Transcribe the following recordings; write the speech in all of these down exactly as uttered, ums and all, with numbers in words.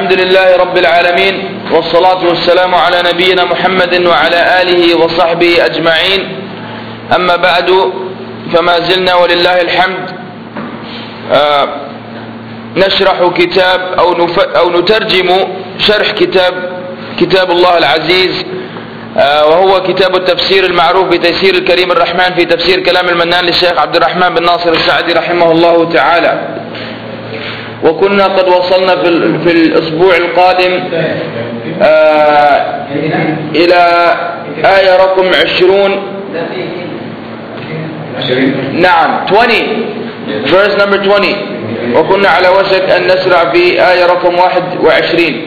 الحمد لله رب العالمين والصلاة والسلام على نبينا محمد وعلى آله وصحبه أجمعين. أما بعد، فما زلنا ولله الحمد آه نشرح كتاب أو, أو نترجم شرح كتاب كتاب الله العزيز، آه وهو كتاب التفسير المعروف بتيسير الكريم الرحمن في تفسير كلام المنان للشيخ عبد الرحمن بن ناصر السعدي رحمه الله تعالى. وكنا قد وصلنا في, في الأسبوع القادم آه إلى آية رقم عشرون. نعم عشرين، verse number twenty. وكنا على وشك أن نسرع في آية رقم واحد وعشرين.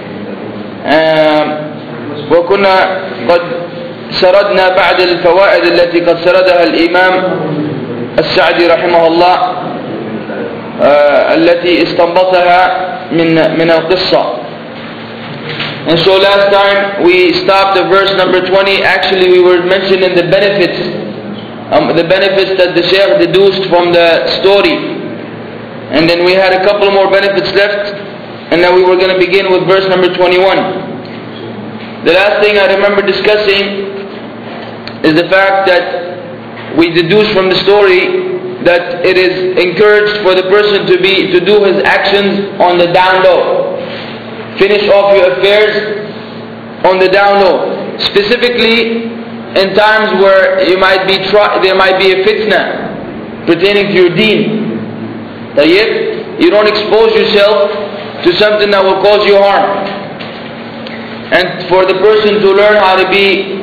آه وكنا قد سردنا بعد الفوائد التي قد سردها الإمام السعدي رحمه الله آه التي استنبطها من من القصة. And so last time we stopped at verse number twenty. Actually we were mentioning the benefits um, the benefits that the Shaykh deduced from the story, and then we had a couple more benefits left, and now we were going to begin with verse number twenty-one. The last thing I remember discussing is the fact that we deduce from the story that it is encouraged for the person to be to do his actions on the down low. Finish off your affairs on the down low. Specifically in times where you might be try, there might be a fitna pertaining to your deen. Tayyib, you don't expose yourself to something that will cause you harm. And for the person to learn how to be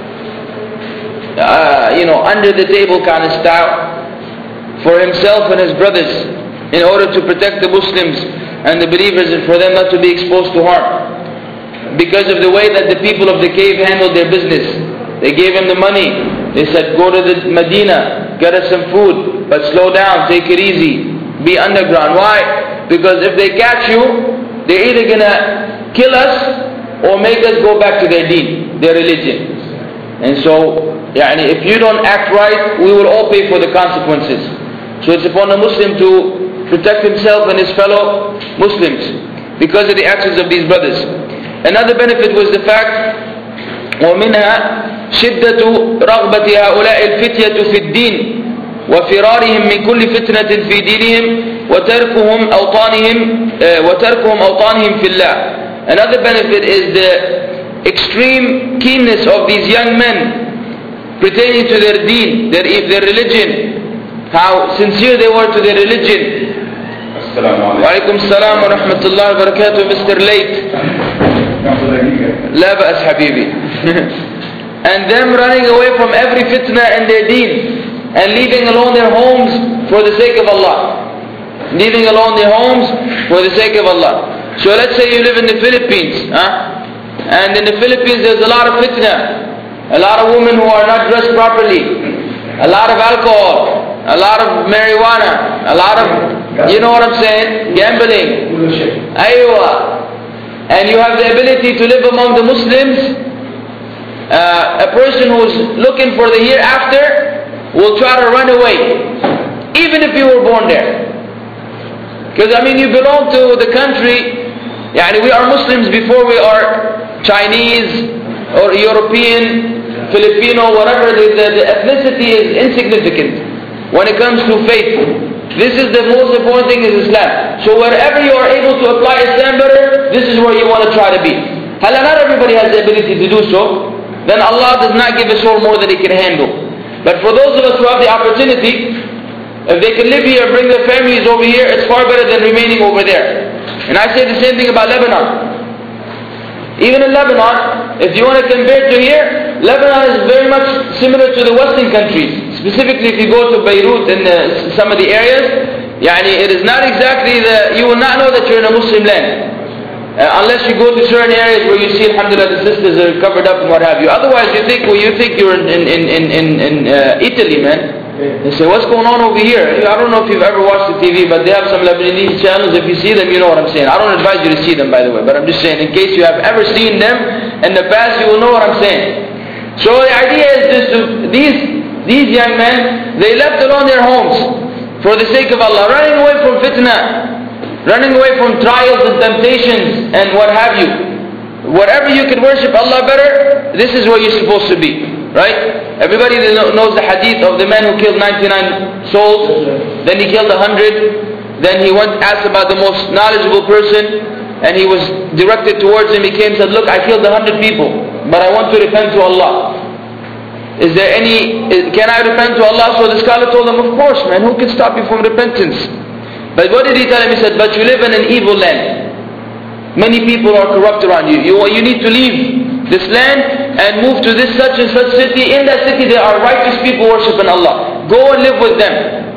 uh, you know, under the table kind of style for himself and his brothers, in order to protect the Muslims and the believers, and for them not to be exposed to harm. Because of the way that the people of the cave handled their business. They gave him the money. They said, go to the Medina, get us some food, but slow down, take it easy, be underground. Why? Because if they catch you, they're either going to kill us or make us go back to their deen, their religion. And so, yani, if you don't act right, we will all pay for the consequences. So it's upon a Muslim to protect himself and his fellow Muslims because of the actions of these brothers. Another benefit was the fact ومنها شدة رغبة هؤلاء الفتية في الدين وفرارهم من كل فتنة في دينهم وتركهم أوطانهم وتركهم أوطانهم في الله. Another benefit is the extreme keenness of these young men pertaining to their deen, their, their religion, how sincere they were to their religion. Wa alaikum salam wa rahmatullahi wa barakatuh, Mister Late. La ba'as habibi. And them running away from every fitna in their deen and leaving alone their homes for the sake of Allah. Leaving alone their homes for the sake of Allah. So let's say you live in the Philippines, huh? And in the Philippines there's a lot of fitna, a lot of women who are not dressed properly, a lot of alcohol, a lot of marijuana, a lot of, you know what I'm saying, gambling. Aywa. And you have the ability to live among the Muslims. Uh, a person who's looking for the hereafter will try to run away, even if you were born there. Because I mean, you belong to the country. Yani we are Muslims before we are Chinese or European, Filipino, whatever. The, the, the ethnicity is insignificant when it comes to faith. This is the most important thing is Islam. So wherever you are able to apply Islam better, this is where you want to try to be. Hala, not everybody has the ability to do so. Then Allah does not give a soul more than He can handle. But for those of us who have the opportunity, if they can live here, bring their families over here, it's far better than remaining over there. And I say the same thing about Lebanon. Even in Lebanon, if you want to compare to here, Lebanon is very much similar to the Western countries. Specifically if you go to Beirut and uh, some of the areas, yani it is not exactly the, you will not know that you're in a Muslim land. Uh, unless you go to certain areas where you see, alhamdulillah, the sisters are covered up and what have you. Otherwise you think, well, you think you're in, in, in, in, in uh, Italy, man. They say, what's going on over here? I don't know if you've ever watched the T V, but they have some Lebanese channels. If you see them, you know what I'm saying. I don't advise you to see them, by the way, but I'm just saying, in case you have ever seen them in the past, you will know what I'm saying. So the idea is just to, these, these young men, they left alone their homes for the sake of Allah, running away from fitna, running away from trials and temptations, and what have you. Whatever you can worship Allah better, this is where you're supposed to be. Right? Everybody knows the hadith of the man who killed ninety-nine souls, then he killed one hundred, then he went asked about the most knowledgeable person, and he was directed towards him. He came and said, look, I killed one hundred people, but I want to repent to Allah. Is there any, can I repent to Allah? So the scholar told him, of course, man, who can stop you from repentance? But what did he tell him? He said, but you live in an evil land. Many people are corrupt around you. You, you need to leave this land and move to this such and such city. In that city there are righteous people worshiping Allah. Go and live with them.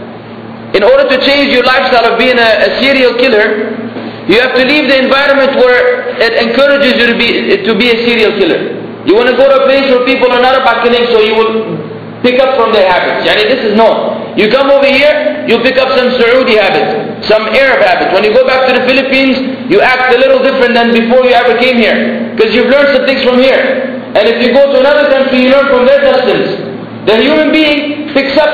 In order to change your lifestyle of being a, a serial killer, you have to leave the environment where it encourages you to be, to be a serial killer. You want to go to a place where people are not about killing, so you will pick up from their habits. Yani this is known. You come over here, you pick up some Saudi habits, some Arab habits. When you go back to the Philippines, you act a little different than before you ever came here, because you've learned some things from here. And if you go to another country, you learn from their customs. The human being picks up.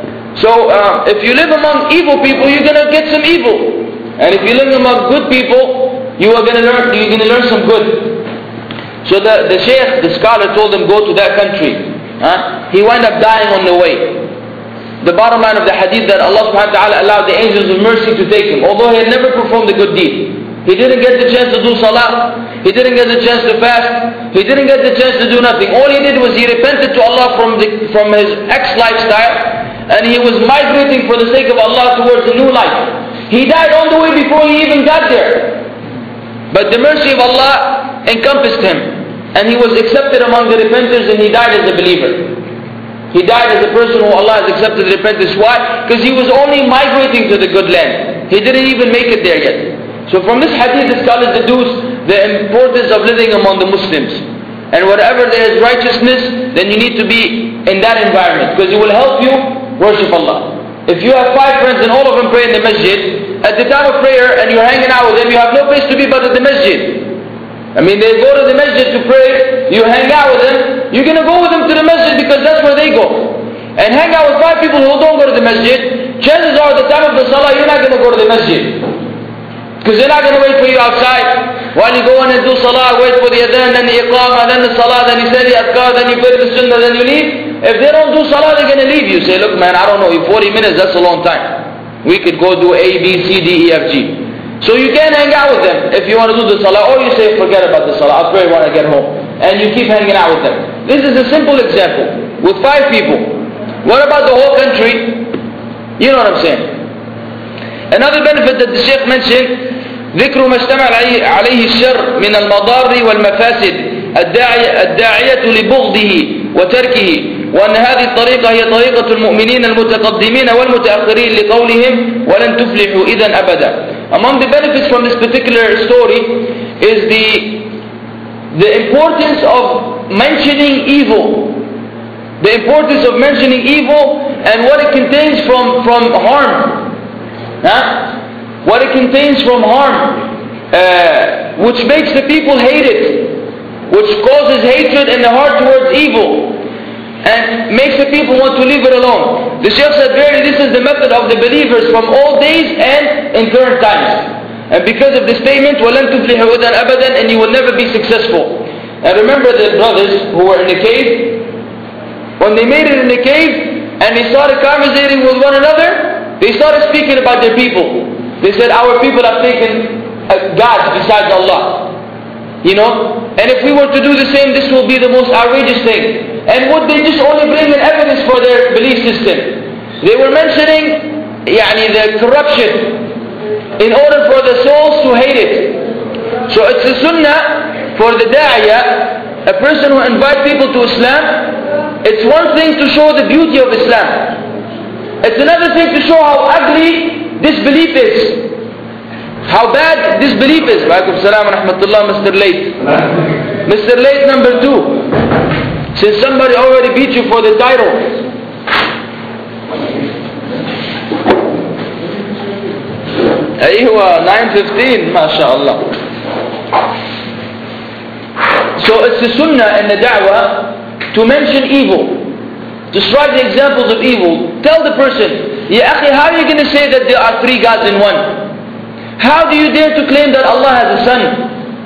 So uh, if you live among evil people, you're going to get some evil. And if you live among good people, you are going to learn. You're going to learn some good. So the, the sheikh, the scholar told him, go to that country. Huh? He wound up dying on the way. The bottom line of the hadith that Allah subhanahu wa ta'ala allowed the angels of mercy to take him. Although he had never performed a good deed. He didn't get the chance to do salah. He didn't get the chance to fast. He didn't get the chance to do nothing. All he did was he repented to Allah from, the, from his ex-lifestyle. And he was migrating for the sake of Allah towards a new life. He died on the way before he even got there. But the mercy of Allah encompassed him, and he was accepted among the repenters, and he died as a believer. He died as a person who Allah has accepted the repentance. Why? Because he was only migrating to the good land. He didn't even make it there yet. So from this hadith, the scholars deduce the importance of living among the Muslims. And wherever there is righteousness, then you need to be in that environment, because it will help you worship Allah. If you have five friends and all of them pray in the masjid, at the time of prayer and you're hanging out with them, you have no place to be but at the masjid. I mean, they go to the masjid to pray, you hang out with them, you're going to go with them to the masjid because that's where they go. And hang out with five people who don't go to the masjid, chances are at the time of the salah, you're not going to go to the masjid. Because they're not going to wait for you outside. While you go in and do salah, wait for the adhan, then the iqamah, then the salah, then you say the adhkar, then you pray the sunnah, then you leave. If they don't do salah, they're going to leave you. Say, look man, I don't know, forty minutes, that's a long time. We could go do A, B, C, D, E, F, G. So you can hang out with them if you want to do the salah, or you say, forget about the salah, I'll pray when I get home. And you keep hanging out with them. This is a simple example, with five people. What about the whole country? You know what I'm saying. Another benefit that the Shaykh mentioned, ذكر ما اشتمل عليه الشر من المضار والمفاسد الداعية لبغضه وتركه، وأن هذه الطريقة هي طريقة المؤمنين المتقدمين والمتأخرين لقولهم ولن تفلحوا إذا أبدا. Among the benefits from this particular story is the the importance of mentioning evil. The importance of mentioning evil and what it contains from, from harm. Huh? What it contains from harm, uh, which makes the people hate it, which causes hatred in the heart towards evil, and makes the people want to leave it alone. The Shaykh said, verily this is the method of the believers from all days and in current times. And because of the statement, وَلَن تُفْلِحُوا إِذًا أَبَدًا, and you will never be successful. And remember the brothers who were in the cave, when they made it in the cave, and they started conversating with one another, they started speaking about their people. They said, our people have taken uh, gods besides Allah. You know? And if we were to do the same, this will be the most outrageous thing. And would they just only bring in evidence for their belief system? They were mentioning yani, the corruption in order for the souls to hate it. So it's a sunnah for the da'iyah, a person who invites people to Islam. It's one thing to show the beauty of Islam. It's another thing to show how ugly this belief is. How bad this belief is. Wa alaikum salam wa rahmatullah, Mister Late. Mister Late number two. Since somebody already beat you for the title. Aywa, nine fifteen, mashallah. So it's the sunnah and the da'wah to mention evil. To strike the examples of evil. Tell the person, Ya akhi, how are you going to say that there are three gods in one? How do you dare to claim that Allah has a son?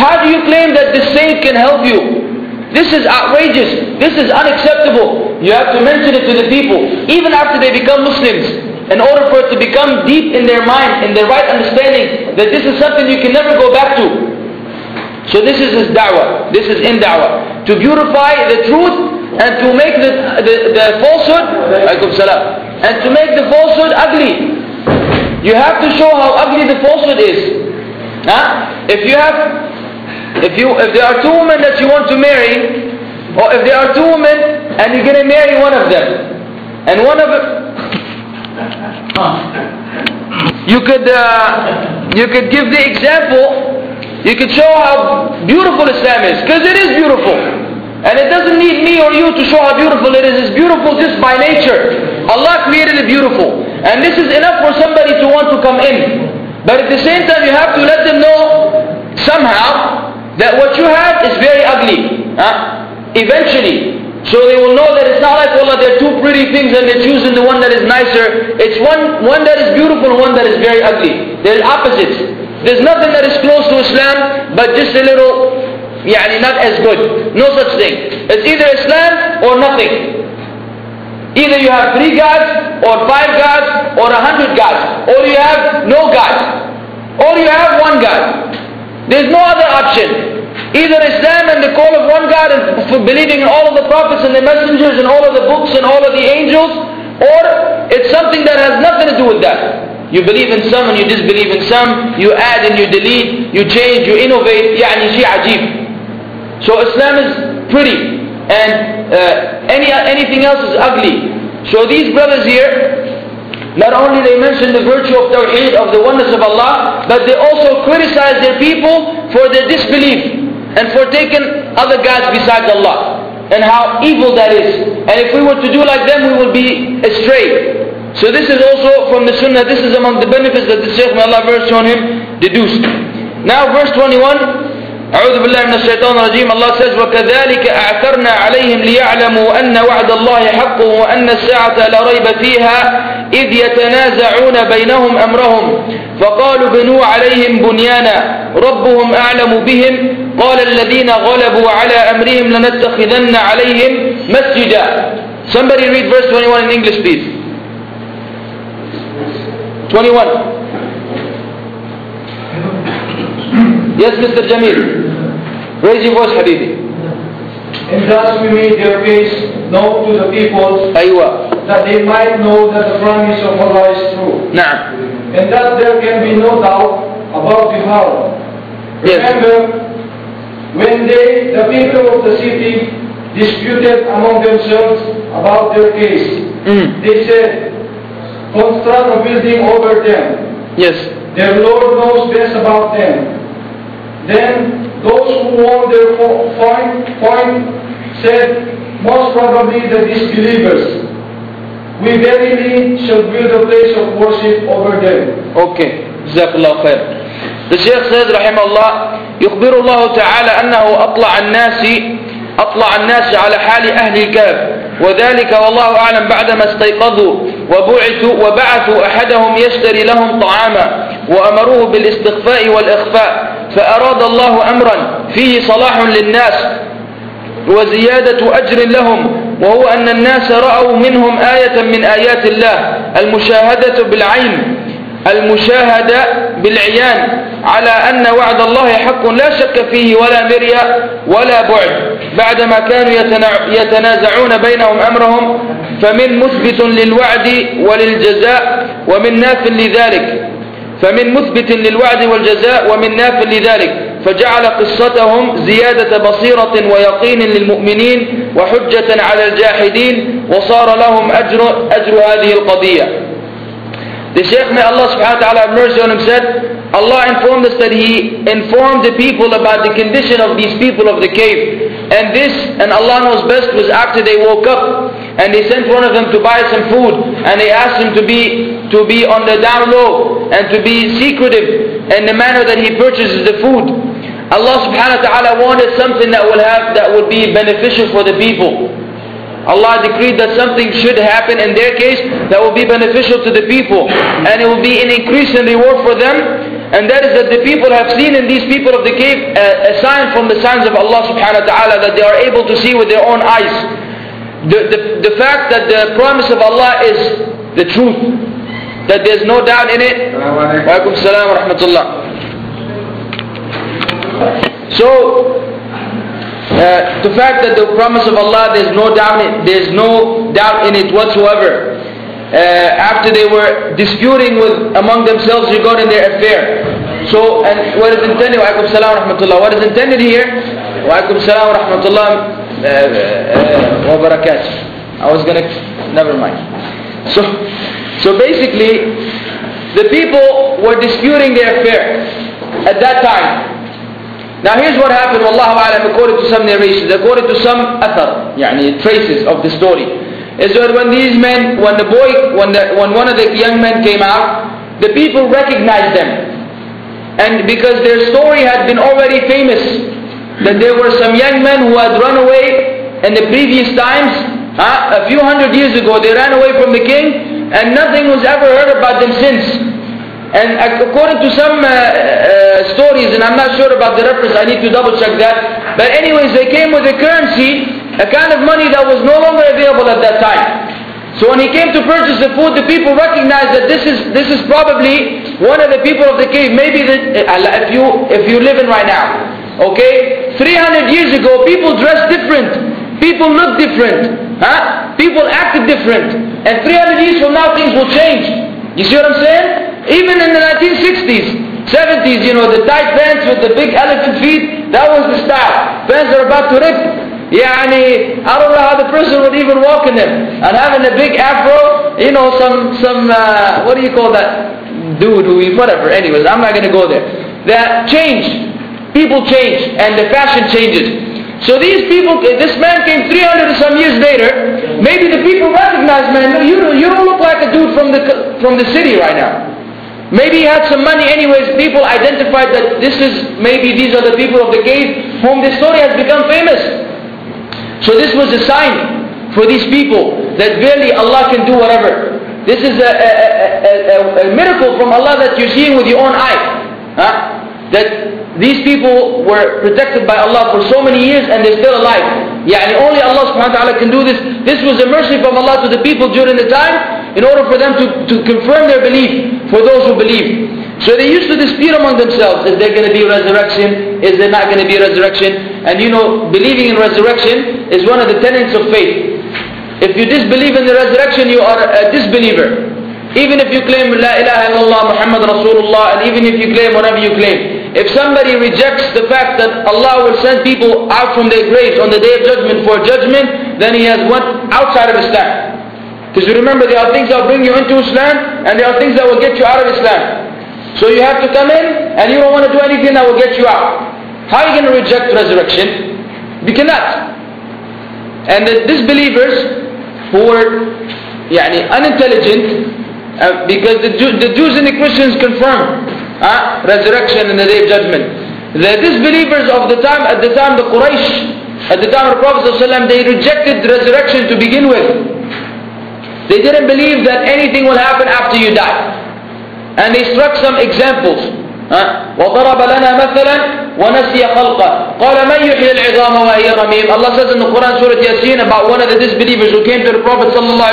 How do you claim that this saint can help you? This is outrageous. This is unacceptable. You have to mention it to the people, even after they become Muslims, in order for it to become deep in their mind, in their right understanding, that this is something you can never go back to. So this is his da'wah. This is in da'wah. To beautify the truth and to make the, the, the falsehood, alaykum salam, and to make the falsehood ugly. You have to show how ugly the falsehood is. Huh? If you have If you, if there are two women that you want to marry, or if there are two women and you're going to marry one of them, and one of them, you could, uh, you could give the example, you could show how beautiful Islam is, because it is beautiful. And it doesn't need me or you to show how beautiful it is. It's beautiful just by nature. Allah created it beautiful. And this is enough for somebody to want to come in. But at the same time, you have to let them know somehow that what you have is very ugly. Huh? Eventually. So they will know that it's not like, wallah, there are two pretty things and they're choosing the one that is nicer. It's one, one that is beautiful and one that is very ugly. They're opposites. There's nothing that is close to Islam, but just a little, yani not as good. No such thing. It's either Islam or nothing. Either you have three gods, or five gods, or a hundred gods. Or you have no gods. Or you have one God. There's no other option. Either Islam and the call of one God and for believing in all of the prophets and the messengers and all of the books and all of the angels, or it's something that has nothing to do with that. You believe in some and you disbelieve in some, you add and you delete, you change, you innovate, يعني شيء عجيب. So Islam is pretty and uh, any anything else is ugly. So these brothers here, not only they mention the virtue of Tawheed, of the oneness of Allah, but they also criticize their people for their disbelief and for taking other gods besides Allah, and how evil that is. And if we were to do like them, we would be astray. So this is also from the Sunnah. This is among the benefits that the Shaykh, may Allah have shown him, deduced. Now verse twenty-one. أعوذ بالله من الشيطان الرجيم. Allah says, وَكَذَلِكَ أَعْثَرْنَا عَلَيْهِمْ لِيَعْلَمُوا أَنَّ وَعْدَ اللَّهِ حَقٌّ وَأَنَّ السَّاعَةَ لَا رَيْبَ فِيهَا إِذْ يَتَنَازَعُونَ بَيْنَهُمْ أَمْرَهُمْ فَقَالُوا بْنُوا عَلَيْهِمْ بُنْيَانًا رَبُّهُمْ أَعْلَمُ بِهِمْ قَالَ الَّذِينَ غَلَبُوا عَلَى أَمْرِهِمْ لَنَتَّخِذَنَّ عَلَيْهِمْ مَسْجِدًا. Somebody read verse twenty-one in English, please. twenty-one. Yes, Mister Jamil. Raise your voice, Habibi. And thus we made their case known to the people, Aywa. that they might know that the promise of Allah is true. Na'am. And that there can be no doubt about the how. Yes. Remember, when they, the people of the city, disputed among themselves about their case, Mm. they said, construct a building over them. Yes. Their Lord knows best about them. Then those who won their point, point said, most probably the disbelievers, we verily shall build a place of worship over them. Okay. Jazakallah khair. The Shaykh says, رحمه الله, يخبر الله تعالى أنه أطلع الناس أطلع الناس على حال أهل الكهف، وذلك والله أعلم بعدما استيقظوا وبعثوا وبعثوا أحدهم يشتري لهم طعاما وأمروه بالاستخفاء والإخفاء، فأراد الله أمرا فيه صلاح للناس وزيادة أجر لهم، وهو أن الناس رأوا منهم آية من آيات الله المشاهدة بالعين المشاهدة بالعيان على أن وعد الله حق لا شك فيه ولا مريا ولا بعد، بعدما كانوا يتنازعون بينهم أمرهم، فمن مثبت للوعد وللجزاء ومن ناف لذلك فمن مثبت للوعد والجزاء ومن ناف لذلك، فجعل قصتهم زيادة بصيرة ويقين للمؤمنين وحجة على الجاحدين، وصار لهم أجر, أجر هذه القضية. The Shaykh, may Allah subhanahu wa ta'ala have mercy on him, said, Allah informed us that He informed the people about the condition of these people of the cave. And this, and Allah knows best, was after they woke up and they sent one of them to buy some food, and they asked him to be to be on the down low and to be secretive in the manner that he purchases the food. Allah subhanahu wa ta'ala wanted something that will have that would be beneficial for the people. Allah decreed that something should happen in their case that will be beneficial to the people, and it will be an increase in reward for them. and that is that the people have seen in these people of the cave a, a sign from the signs of Allah subhanahu wa ta'ala, that they are able to see with their own eyes. The, the, the fact that the promise of Allah is the truth, that there's no doubt in it. Wa alaikum salam wa rahmatullah. So, uh, the fact that the promise of Allah, there's no doubt in it, there's no doubt in it whatsoever. Uh, after they were disputing with among themselves regarding their affair. So, and what is intended, wa alaikum salam wa rahmatullah, what is intended here, wa alaikum salam wa rahmatullah wa barakatuh. I was gonna, never mind. So, so basically, the people were disputing their affair at that time. Now here's what happened, wallahu a'lam, according to some narrations, according to some athar, yani traces of the story, is that when these men, when the boy, when the, when one of the young men came out, the people recognized them. And because their story had been already famous, that there were some young men who had run away in the previous times, huh? A few hundred years ago, they ran away from the king, and nothing was ever heard about them since. And according to some uh, uh, stories, and I'm not sure about the reference, I need to double check that. But anyways, they came with a currency, a kind of money that was no longer available at that time. So when he came to purchase the food, the people recognized that this is this is probably one of the people of the cave. Maybe the, if you if you live in right now, okay, three hundred years ago, people dressed different, people looked different, huh? People acted different, and three hundred years from now, things will change. You see what I'm saying? Even in the nineteen sixties, seventies, you know, the tight pants with the big elephant feet, that was the style. Pants are about to rip. Yani, I don't know how the person would even walk in them. And having a big afro, you know, some, some uh, what do you call that? Dude, who, whatever. Anyways, I'm not going to go there. That changed. People change, and the fashion changes. So these people, this man came three hundred or some years later. Maybe the people recognize, man, you, you don't look like a dude from the, from the city right now. Maybe he had some money anyways. People identified that this is, maybe these are the people of the cave whom this story has become famous. So this was a sign for these people that really Allah can do whatever. This is a, a, a, a, a miracle from Allah that you're seeing with your own eye. Huh? That these people were protected by Allah for so many years and they're still alive. Yani only Allah subhanahu wa ta'ala can do this. This was a mercy from Allah to the people during the time in order for them to, to confirm their belief for those who believe. So they used to dispute among themselves, is there going to be resurrection? Is there not going to be resurrection? And you know, believing in resurrection is one of the tenets of faith. If you disbelieve in the resurrection, you are a disbeliever. Even if you claim La ilaha illallah Muhammad Rasulullah, and even if you claim whatever you claim. If somebody rejects the fact that Allah will send people out from their graves on the day of judgment for judgment, then he has went outside of Islam. Because you remember, there are things that will bring you into Islam, and there are things that will get you out of Islam. So you have to come in, and you don't want to do anything that will get you out. How are you going to reject resurrection? You cannot. And the disbelievers who were yani, unintelligent, uh, because the, Jew, the Jews and the Christians confirm uh, resurrection in the day of judgment. The disbelievers of the time, at the time the Quraysh, at the time of the Prophet ﷺ, they rejected resurrection to begin with. They didn't believe that anything will happen after you die. And they struck some examples. وَضَرَبَ لَنَا مَثَلًا وَنَسِيَ خَلْقًا قَالَ مَنْ يُحْيِي الْعِظَامَ وَهِيَ رَمِيمٌ. Allah says in the Quran, Surah Yasin, about one of the disbelievers who came to the Prophet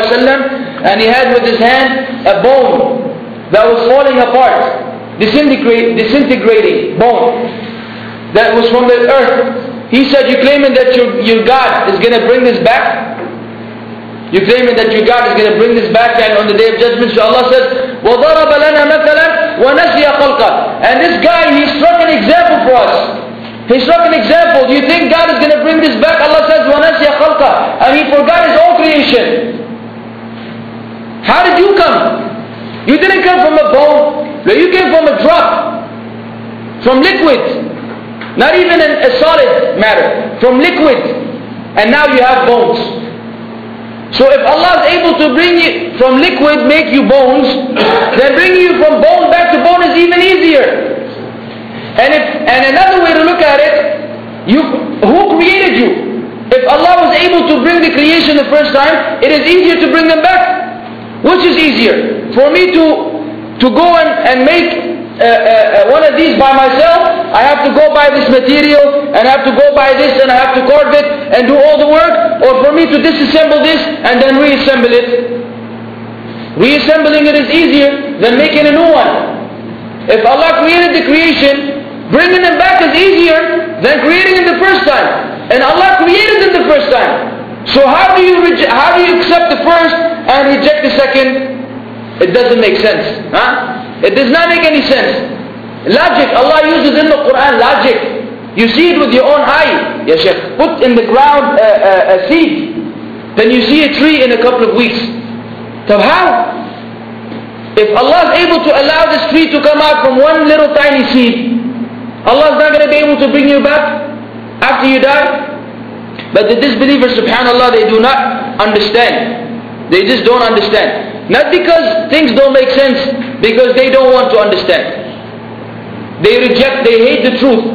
ﷺ, and he had with his hand a bone that was falling apart, disintegrate, disintegrating bone that was from the earth. He said, you claiming that your, your God is going to bring this back? You're claiming that your God is going to bring this back and on the day of judgment. So Allah says, وَضَرَبَ لَنَا مَثَلًا وَنَسِيَ خَلْقًا. And this guy, he struck an example for us. He struck an example. Do you think God is going to bring this back? Allah says, وَنَسِيَ خَلْقًا. And he forgot his own creation. How did you come? You didn't come from a bone. No, you came from a drop. From liquid. Not even a solid matter. From liquid. And now you have bones. So if Allah is able to bring you from liquid, make you bones, then bringing you from bone back to bone is even easier. And if and another way to look at it, you who created you? If Allah was able to bring the creation the first time, it is easier to bring them back. Which is easier? For me to to go and, and make uh, one of these by myself, I have to go buy this material, and I have to go buy this, and I have to carve it, and do all the work, or for me to disassemble this, and then reassemble it. Reassembling it is easier than making a new one. If Allah created the creation, bringing it back is easier than creating it the first time. And Allah created them the first time. So how do you reject, how do you accept the first and reject the second? It doesn't make sense. Huh? It does not make any sense. Logic, Allah uses in the Quran logic. You see it with your own eye. Ya Shaykh, put in the ground a, a, a seed. Then you see a tree in a couple of weeks. So how? If Allah is able to allow this tree to come out from one little tiny seed, Allah is not going to be able to bring you back after you die? But the disbelievers, subhanAllah, they do not understand. They just don't understand. Not because things don't make sense, because they don't want to understand. They reject, they hate the truth.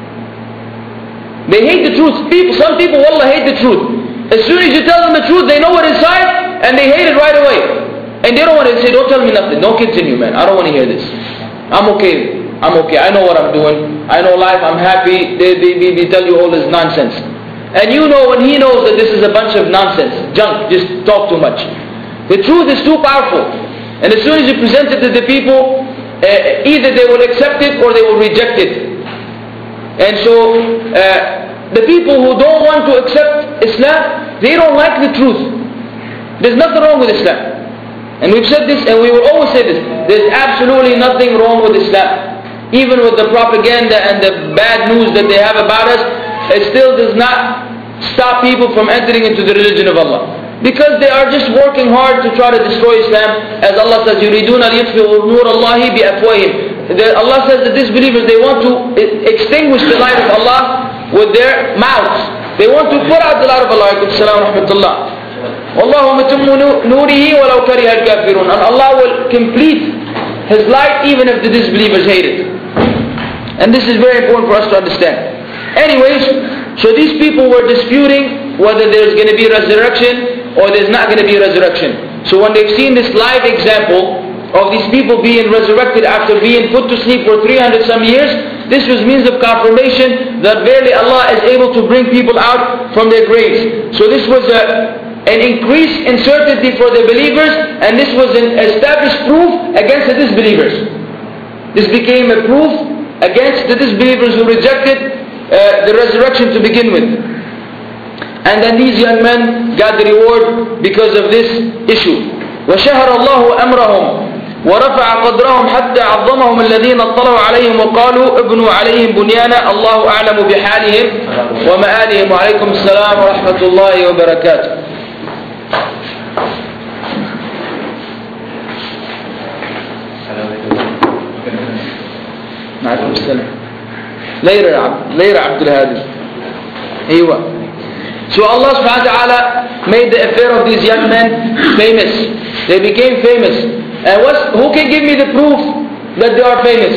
They hate the truth. People, some people, wallah, hate the truth. As soon as you tell them the truth, they know what inside, and they hate it right away. And they don't want to say, don't tell me nothing. Don't continue, man. I don't want to hear this. I'm okay. I'm okay. I know what I'm doing. I know life. I'm happy. They, they, they, they tell you all this nonsense. And you know and he knows that this is a bunch of nonsense. Junk. Just talk too much. The truth is too powerful. And as soon as you present it to the people, uh, either they will accept it or they will reject it. And so, uh, the people who don't want to accept Islam, they don't like the truth. There's nothing wrong with Islam. And we've said this, and we will always say this. There's absolutely nothing wrong with Islam. Even with the propaganda and the bad news that they have about us, it still does not stop people from entering into the religion of Allah. Because they are just working hard to try to destroy Islam. As Allah says, يُرِيدُونَ لِيُطْفِئُوا نُورَ اللَّهِ بِأَفْوَاهِهِمْ. Allah says that these believers, they want to extinguish the light of Allah with their mouths. They want to put out the light of Allah. Assalamu rahmatullah. وَاللَّهُ مُتِمُّ نُورِهِ وَلَوْ كَرِهَ الْكَافِرُونَ. And Allah will complete His light even if the disbelievers hate it. And this is very important for us to understand. Anyways, so these people were disputing whether there's going to be resurrection or there's not going to be resurrection. So when they've seen this live example of these people being resurrected after being put to sleep for three hundred some years, this was means of confirmation that verily Allah is able to bring people out from their graves. So this was a an increase in certainty for the believers, and this was an established proof against the disbelievers. This became a proof against the disbelievers who rejected uh, the resurrection to begin with. And then these young men got the reward because of this issue. وَشَهَرَ اللَّهُ أَمْرَهُمْ وَرَفَعَ قَدْرَهُمْ حَتَّى عَظَّمَهُمْ الَّذِينَ اطَّلَعُوا عَلَيْهِمْ وَقَالُوا ابْنُوا عَلَيْهِمْ بُنْيَانًا اللَّهُ أَعْلَمُ بِحَالِهِمْ وَمَآلِهِمْ وَعَلَيْكُمُ السَّلَامُ وَرَحْمَةُ اللَّهِ وَبَرَكَاتُهُ. عليكم السلام. Later, later Abdul Hadi. Aywa. So Allah subhanahu wa ta'ala made the affair of these young men famous. They became famous. And what's, who can give me the proof that they are famous?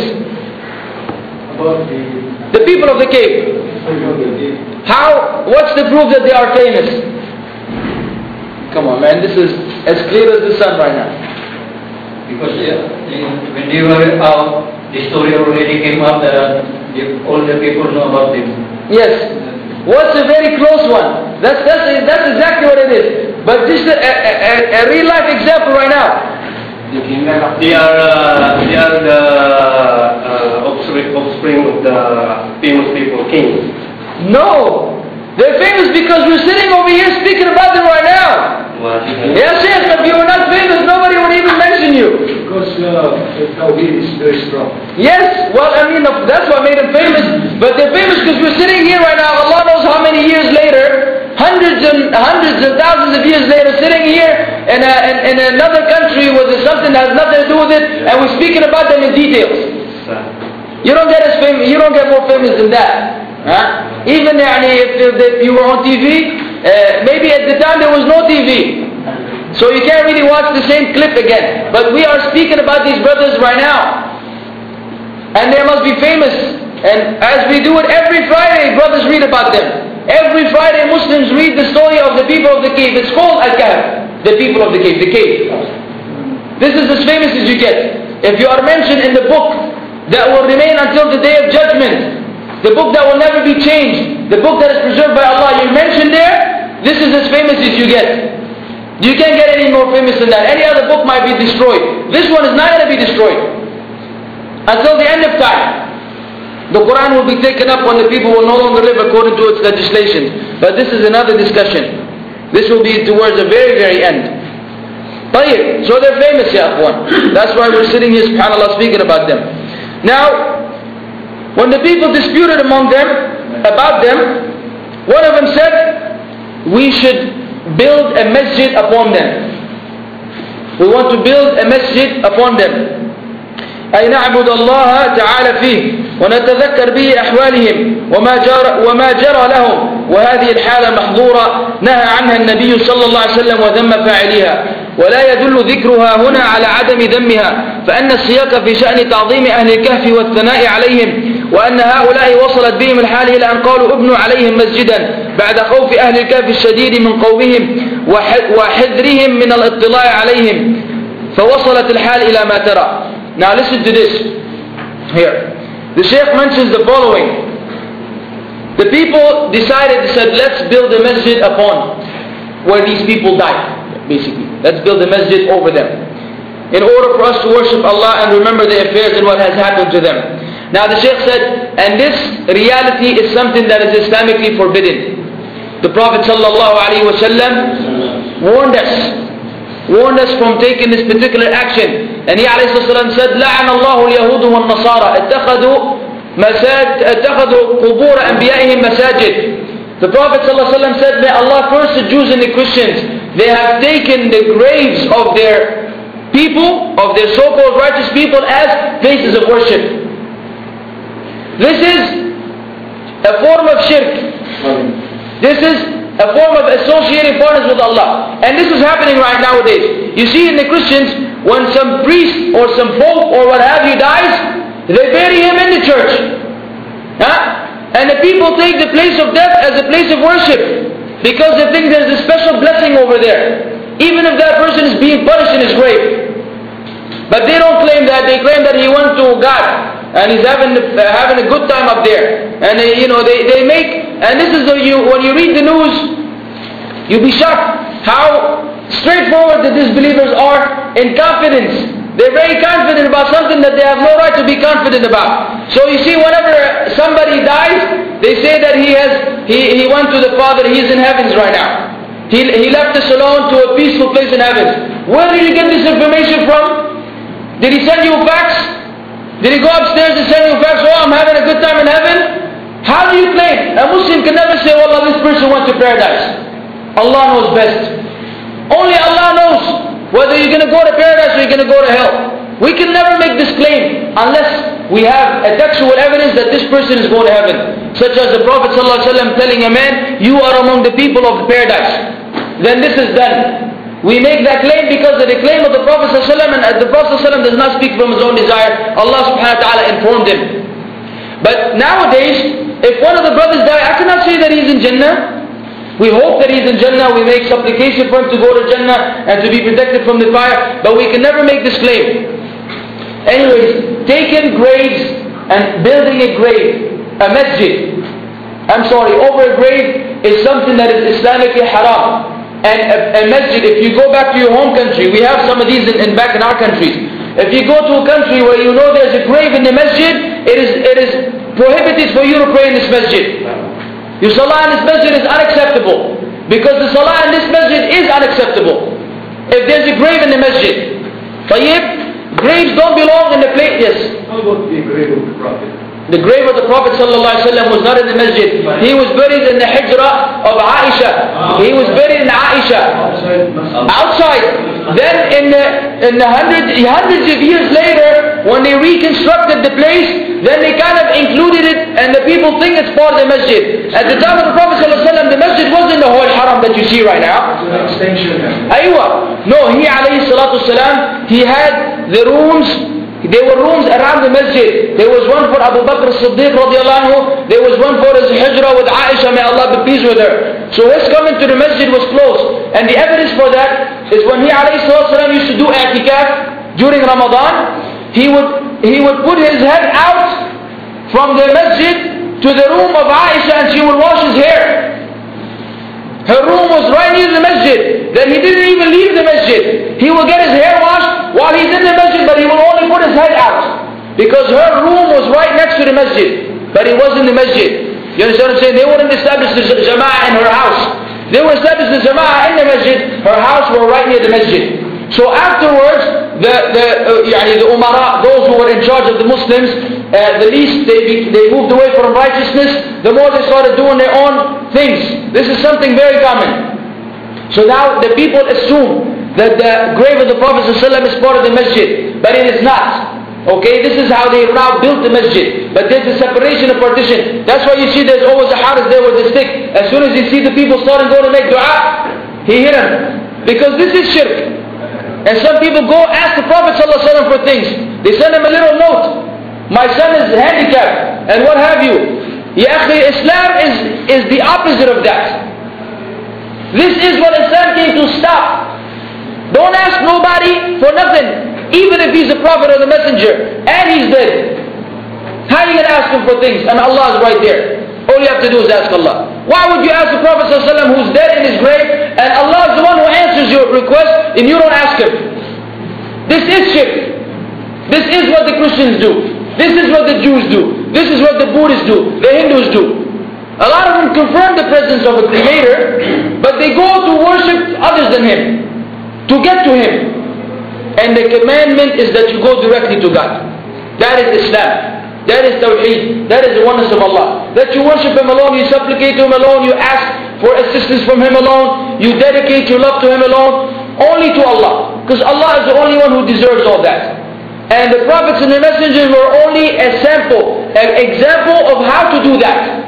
The people of the cave. How? What's the proof that they are famous? Come on, man. This is as clear as the sun right now. Because uh, when they were out, the story already came up that uh, all the people know about them. Yes. What's a very close one? That's that's that's exactly what it is. But just a, a, a, a real life example right now. They are uh, they are the uh, offspring, offspring of the famous people, kings. No, they're famous because we're sitting over here speaking about them right now. Yes, yes. If you were not famous, nobody would even mention you. Because uh, the Tawheed is very strong. Yes, well, I mean, that's what made them famous. But they're famous because we're sitting here right now. Allah knows how many years later, hundreds and hundreds and thousands of years later, sitting here in, a, in, in another country where there's something that has nothing to do with it, and we're speaking about them in details. You don't get as famous. You don't get more famous than that. Huh? Even yani, if, if you were on T V, uh, maybe at the time there was no T V. So you can't really watch the same clip again. But we are speaking about these brothers right now. And they must be famous. And as we do it every Friday, brothers read about them. Every Friday Muslims read the story of the people of the cave. It's called Al-Kahf. The people of the cave. The cave. This is as famous as you get. If you are mentioned in the book that will remain until the day of judgment. The book that will never be changed. The book that is preserved by Allah. You mentioned there, this is as famous as you get. You can't get any more famous than that. Any other book might be destroyed. This one is not going to be destroyed until the end of time. The Quran will be taken up when the people will no longer live according to its legislation. But this is another discussion. This will be towards the very, very end. طيب, so they're famous, ya akhwan. That's why we're sitting here, subhanAllah, speaking about them. Now, when the people disputed among them, about them, one of them said, we should build a masjid upon them. We want to build a masjid upon them. أي نعبد الله تعالى فيه ونتذكر به أحوالهم وما جرى, وما جرى لهم وهذه الحالة محظورة نهى عنها النبي صلى الله عليه وسلم وذم فاعليها ولا يدل ذكرها هنا على عدم ذمها فأن السياق في شأن تعظيم أهل الكهف والثناء عليهم وأن هؤلاء وصلت بهم الحال إلى أن قالوا ابنوا عليهم مسجدا بعد خوف أهل الكهف الشديد من قومهم وحذرهم من الاطلاع عليهم فوصلت الحال إلى ما ترى. Now listen to this here. The Shaykh mentions the following. The people decided, they said, let's build a masjid upon where these people died, basically. Let's build a masjid over them, in order for us to worship Allah and remember their affairs and what has happened to them. Now the Shaykh said, and this reality is something that is Islamically forbidden. The Prophet sallallahu alaihi wasallam warned us, warned us from taking this particular action. And he alayhi sallam said, لَعَنَ اللَّهُ الْيَهُودُ وَالنَّصَارَى اتَّخَذُوا مساجد اتَّخَذُوا قُبُورَ أَنْبِيَائِهِمْ مساجد. The Prophet ﷺ said, may Allah curse the Jews and the Christians. They have taken the graves of their people, of their so-called righteous people, as places of worship. This is a form of shirk. This is a form of associating partners with Allah. And this is happening right nowadays. You see in the Christians, when some priest or some pope or what have you dies, they bury him in the church. Huh? And the people take the place of death as a place of worship, because they think there's a special blessing over there, even if that person is being punished in his grave. But they don't claim that. They claim that he went to God and he's having uh, having a good time up there. And they, you know, they, they make, and this is the, you, when you read the news, you'll be shocked how straightforward the disbelievers are in confidence. They're very confident about something that they have no right to be confident about. So you see, whenever somebody dies, they say that he has he, he went to the Father, he's in heavens right now. He, he left us alone to a peaceful place in heavens. Where did you get this information from? Did he send you a fax? Did he go upstairs and send you a fax? Oh, I'm having a good time in heaven? How do you claim? A Muslim can never say, well, this person went to paradise. Allah knows best. Only Allah knows whether you're going to go to paradise or you're going to go to hell. We can never make this claim unless we have a textual evidence that this person is going to heaven. Such as the Prophet ﷺ telling a man, you are among the people of paradise. Then this is done. We make that claim because of the claim of the Prophet ﷺ, and the Prophet ﷺ does not speak from his own desire. Allah subhanahu wa ta'ala informed him. But nowadays, if one of the brothers die, I cannot say that he's in Jannah. We hope that he's in Jannah, we make supplication for him to go to Jannah and to be protected from the fire, but we can never make this claim. Anyways, taking graves and building a grave, a masjid, I'm sorry, over a grave is something that is Islamically haram. And a, a masjid, if you go back to your home country, we have some of these in, in back in our countries. If you go to a country where you know there's a grave in the masjid, it is, it is prohibited for you to pray in this masjid. Your salah in this masjid is unacceptable, because the salah in this masjid is unacceptable if there's a grave in the masjid. Tayyib, graves don't belong in the place. Yes. How about the grave of the Prophet? The grave of the Prophet ﷺ was not in the masjid. He was buried in the hijrah of Aisha. He was buried in Aisha. Outside. Then in the, in the hundreds, hundreds of years later, when they reconstructed the place, then they kind of included it, and the people think it's part of the masjid. At the time of the Prophet ﷺ, the masjid wasn't the whole haram that you see right now. It's an extension. Aywa. No, he alayhi salatu salam, he had the rooms. There were rooms around the masjid. There was one for Abu Bakr as-Siddiq radiallahu anhu. There was one for his hijrah with Aisha, may Allah be pleased with her. So his coming to the masjid was close. And the evidence for that is when he alayhi salatu salam used to do i'tikaf during Ramadan, he would he would put his head out from the masjid to the room of Aisha and she would wash his hair. Her room was right near the masjid. Then he didn't even leave the masjid. He will get his hair washed while he's in the masjid, but he will only put his head out. Because her room was right next to the masjid, but he was in the masjid. You understand what I'm saying? They wouldn't establish the jama'ah in her house. They would establish the jama'ah in the masjid. Her house were right near the masjid. So afterwards, the the uh, yani the umara, those who were in charge of the Muslims, uh, the least they be, they moved away from righteousness, the more they started doing their own things. This is something very common. So now the people assume that the grave of the Prophet ﷺ is part of the masjid, but it is not. Okay, this is how they now built the masjid. But there's a separation, a partition. That's why you see there's always a haris there with a stick. As soon as you see the people starting going to make dua, he hit them. Because this is shirk. And some people go ask the Prophet ﷺ for things. They send him a little note. My son is handicapped and what have you. Ya akhi, Islam is, is the opposite of that. This is what Islam came to stop. Don't ask nobody for nothing. Even if he's a prophet or the messenger and he's dead. How are you going to ask him for things? And Allah is right there. All you have to do is ask Allah. Why would you ask the Prophet ﷺ who's dead in his grave and Allah is the one who answers your request and you don't ask him? This is shirk. This is what the Christians do. This is what the Jews do. This is what the Buddhists do. The Hindus do. A lot of them confirm the presence of a creator, but they go to worship others than him, to get to him. And the commandment is that you go directly to God. That is Islam. That is Tawheed. That is the oneness of Allah. That you worship Him alone, you supplicate to Him alone, you ask for assistance from Him alone, you dedicate your love to Him alone, only to Allah. Because Allah is the only one who deserves all that. And the prophets and the messengers were only a sample, an example of how to do that.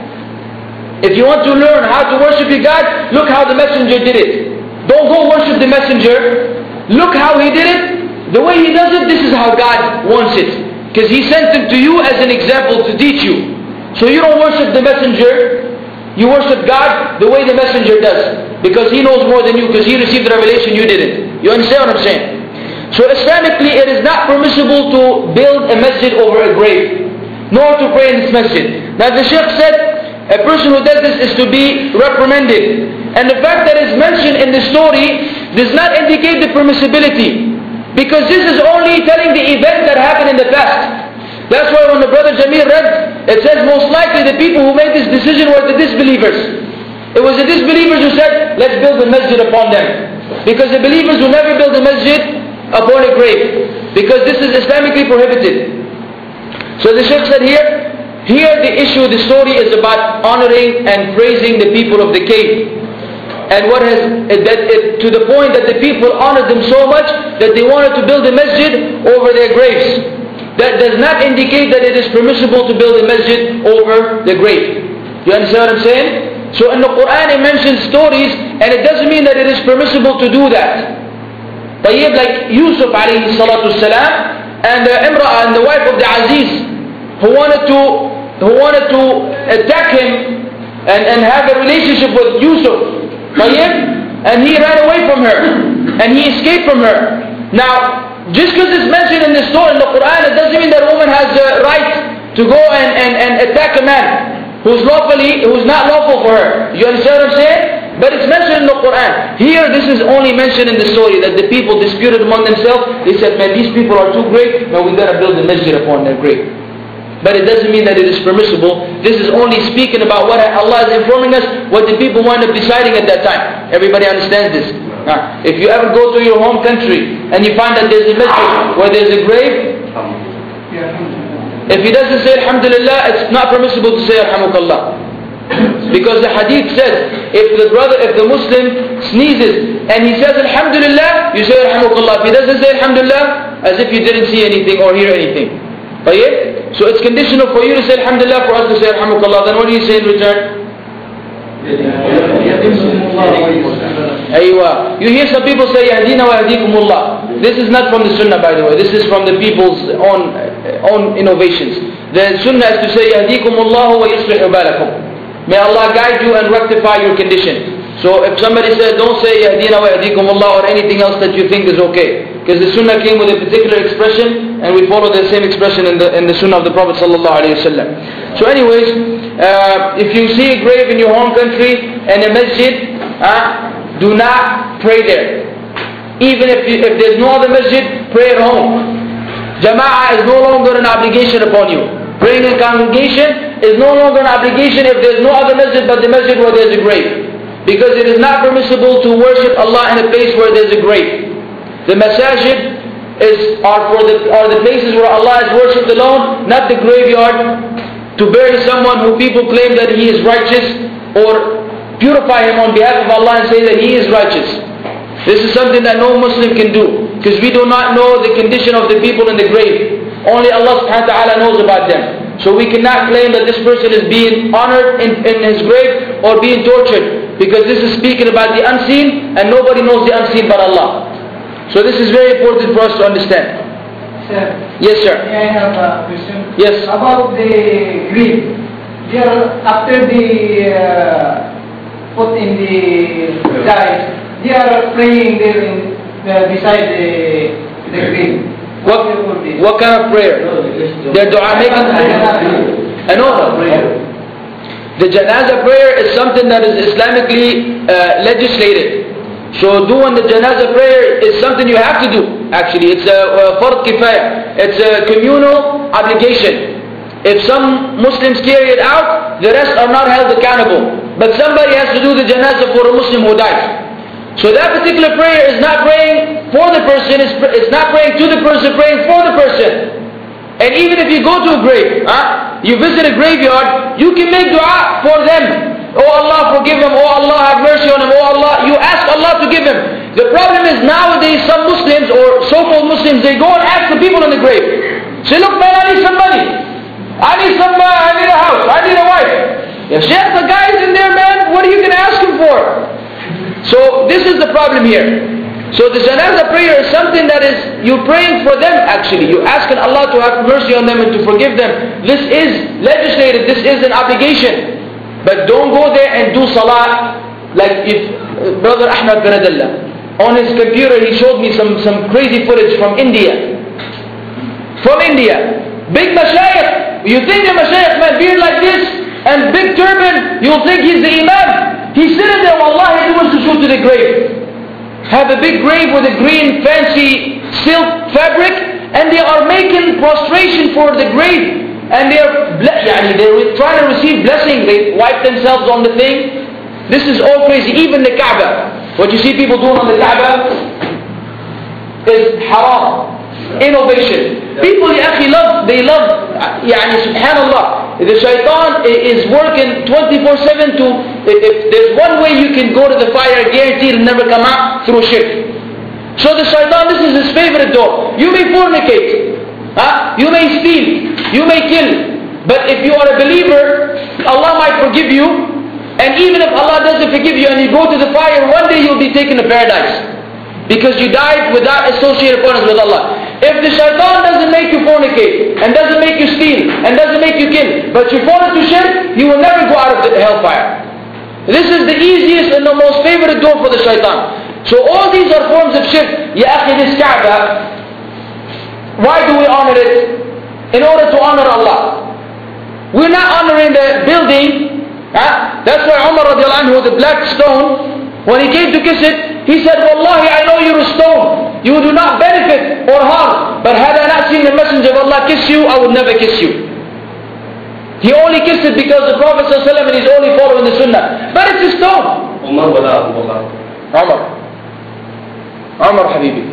If you want to learn how to worship your God, look how the messenger did it. Don't go worship the messenger. Look how he did it. The way he does it, this is how God wants it. Because he sent him to you as an example to teach you. So you don't worship the messenger. You worship God the way the messenger does. Because he knows more than you. Because he received the revelation, you didn't. You understand what I'm saying? So Islamically, it is not permissible to build a masjid over a grave. Nor to pray in this masjid. Now the Shaykh said, a person who does this is to be reprimanded. And the fact that it's mentioned in the story does not indicate the permissibility. Because this is only telling the event that happened in the past. That's why when the brother Jamil read, it says most likely the people who made this decision were the disbelievers. It was the disbelievers who said, let's build a masjid upon them. Because the believers will never build a masjid upon a grave. Because this is Islamically prohibited. So the Shaykh said here, here the issue, the story is about honoring and praising the people of the cave. And what has, that it, to the point that the people honored them so much that they wanted to build a masjid over their graves. That does not indicate that it is permissible to build a masjid over the grave. You understand what I'm saying? So in the Quran it mentions stories and it doesn't mean that it is permissible to do that. Tayyib, like Yusuf alayhi salatu salam and uh, Imra and the wife of the Aziz who wanted to, who wanted to attack him and, and have a relationship with Yusuf. And he ran away from her. And he escaped from her. Now, just because it's mentioned in the story in the Quran, it doesn't mean that a woman has the right to go and, and, and attack a man who's lawfully, who's not lawful for her. You understand what I'm saying? But it's mentioned in the Quran. Here, this is only mentioned in the story that the people disputed among themselves. They said, man, these people are too great. Now we gotta build a masjid upon their grave. But it doesn't mean that it is permissible. This is only speaking about what Allah is informing us, what the people wind up deciding at that time. Everybody understands this. Now, if you ever go to your home country and you find that there's a masjid where there's a grave, if he doesn't say Alhamdulillah, it's not permissible to say Alhamdulillah. Because the hadith says, if the brother, if the Muslim sneezes and he says Alhamdulillah, you say Alhamdulillah. If he doesn't say Alhamdulillah, as if you didn't see anything or hear anything. طيب? So it's conditional for you to say Alhamdulillah, for us to say Alhamdulillah. Then what do you say in return? Aywa. You hear some people say Yahdina wa yahdikumullah. This is not from the Sunnah, by the way. This is from the people's own, own innovations. The Sunnah is to say Yahdikumullah wa yuslihu balakum. May Allah guide you and rectify your condition. So if somebody says don't say Yahdina wa yahdikumullah or anything else that you think is okay. because the sunnah came with a particular expression, and we follow the same expression in the in the sunnah of the Prophet sallallahu alaihi wasallam. So anyways, uh, if you see a grave in your home country and a masjid, uh, do not pray there. Even if, you, if there's no other masjid, pray at home. Jama'ah is no longer an obligation upon you. Praying in congregation is no longer an obligation if there's no other masjid but the masjid where there's a grave. Because it is not permissible to worship Allah in a place where there's a grave. The masajid is, are, for the, are the places where Allah is worshipped alone, not the graveyard to bury someone who people claim that he is righteous, or purify him on behalf of Allah and say that he is righteous. This is something that no Muslim can do, because we do not know the condition of the people in the grave. Only Allah subhanahu wa ta'ala knows about them. So we cannot claim that this person is being honored in, in his grave or being tortured, because this is speaking about the unseen, and nobody knows the unseen but Allah. So this is very important for us to understand. Sir, yes, sir. May I have a question? Yes. About the grave. There, after the uh, put in the dive, they are praying there in, uh, beside the, the grave. What, what kind of prayer? Their dua making? I know that prayer. The janazah prayer is something that is Islamically uh, legislated. So doing the janazah prayer is something you have to do. Actually, it's a, a fard kifaya. It's a communal obligation. If some Muslims carry it out, the rest are not held accountable. But somebody has to do the janazah for a Muslim who dies. So that particular prayer is not praying for the person, it's, it's not praying to the person, praying for the person. And even if you go to a grave, huh, you visit a graveyard, you can make dua for them. Oh Allah, forgive him. Oh Allah, have mercy on him. Oh Allah, you ask Allah to give him. The problem is nowadays some Muslims or so-called Muslims, they go and ask the people in the grave. Say, look man, I need some money. I need some, uh, I need a house. I need a wife. Yeah, Sheikh, the guy is in there, man. What are you going to ask him for? So this is the problem here. So the janazah prayer is something that is, you're praying for them actually. You're asking Allah to have mercy on them and to forgive them. This is legislated, this is an obligation. But don't go there and do salah like if uh, Brother Ahmad Benadallah. On his computer he showed me some, some crazy footage from India. From India. Big mashayikh. You think the mashayikh man beard like this and big turban, you'll think he's the imam. He's sitting there, wallahi, he wants to shoot to the grave. Have a big grave with a green fancy silk fabric, and they are making prostration for the grave. And they are they're trying to receive blessing. They wipe themselves on the thing. This is all crazy. Even the Kaaba. What you see people doing on the Kaaba is haram. Innovation. People, ya akhi, love, they love, yani subhanallah. The shaitan is working twenty-four seven to, if there's one way you can go to the fire, guaranteed it'll never come out, through shirk. So the shaitan, this is his favorite door. You may fornicate, huh? You may steal, you may kill. But if you are a believer, Allah might forgive you. And even if Allah doesn't forgive you and you go to the fire, one day you'll be taken to paradise. Because you died without associated partners with Allah. If the shaitan doesn't make you fornicate, and doesn't make you steal, and doesn't make you kill, but you fall into shirk, you will never go out of the hellfire. This is the easiest and the most favorite door for the shaitan. So all these are forms of shirk. Ya akhi, this Kaaba, why do we honor it? In order to honor Allah. We're not honoring the building. Huh? That's why Umar radiallahu anhu, the black stone, when he came to kiss it, he said, Wallahi, I know you're a stone. You do not benefit or harm. But had I not seen the Messenger of Allah kiss you, I would never kiss you. He only kissed it because the Prophet ﷺ and he's only following the Sunnah. But it's a stone. Umar wala Abu Bakr. Umar. Umar Habibi.